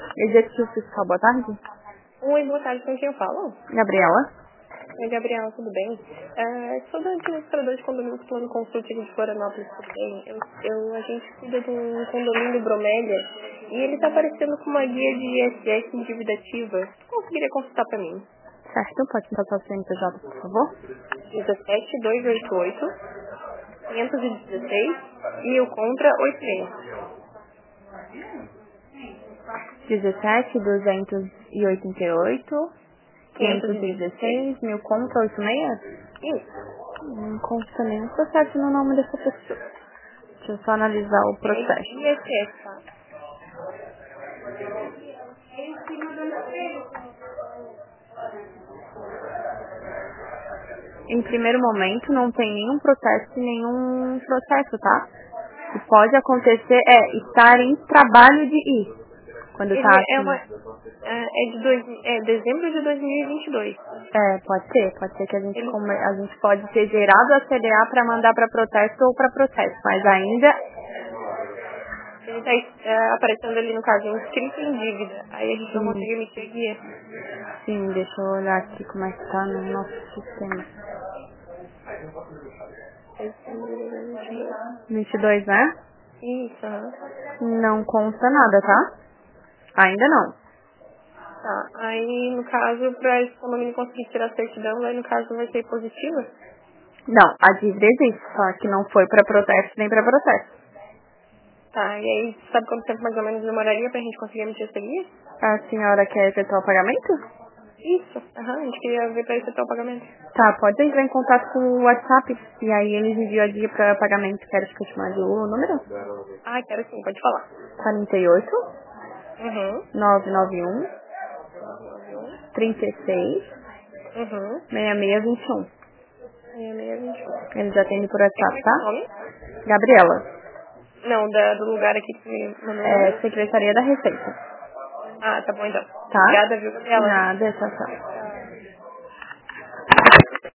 Executivo Fiscal, boa tarde. Oi, boa tarde, com quem eu falo? Gabriela. Oi, Gabriela, tudo bem? Sou da administradora de condomínio do Plano Consultivo de Florianópolis, tudo bem? A gente cuida de um condomínio Bromélia e ele está aparecendo com uma guia de ISS em dívida ativa. Conseguiria consultar para mim? Certo, pode me passar o CNPJ, por favor? 17288 516 e o contra 86. 17.288, 516. 516, 1000 conta 86? Isso. Não consta nenhum processo no nome dessa pessoa. Deixa eu só analisar o É processo. ISS, tá? Em primeiro momento, não tem nenhum processo, tá? O que pode acontecer é estar em trabalho de ir. Quando tá Ele assim. é dezembro de 2022. Pode ser que a gente, Ele a gente pode ter gerado a CDA para mandar para protesto ou para processo, mas ainda, está aparecendo ali no caso inscrito em dívida. Aí a gente não sim, consegue emitir a guia. sim, deixa eu olhar aqui como é que tá no nosso sistema. Dezembro de 2022. 22, né? Isso, aham. Não consta nada, tá? Ainda não. Tá. Aí no caso, para esse condomínio conseguir tirar a certidão, aí no caso vai ser positiva? Não, a dívida existe, só que não foi para protesto nem para processo. Tá, e aí sabe quanto tempo mais ou menos demoraria pra gente conseguir emitir essa guia? A senhora quer efetuar o pagamento? Isso, aham, a gente queria ver pra efetuar o pagamento. Tá, pode entrar em contato com o WhatsApp e aí eles enviam a guia para pagamento. Quero que eu te mande o número? Ah, quero sim, pode falar. 48 Uhum. 991 991. 36 Uhum. 6621. 6621. Eles atendem por Como WhatsApp, é que é o tá? nome? Gabriela, Não, do lugar aqui que me mandou o é número? Secretaria da Receita, Ah, tá bom então. tá? Obrigada, viu, Gabriela? Nada, tchau, tchau.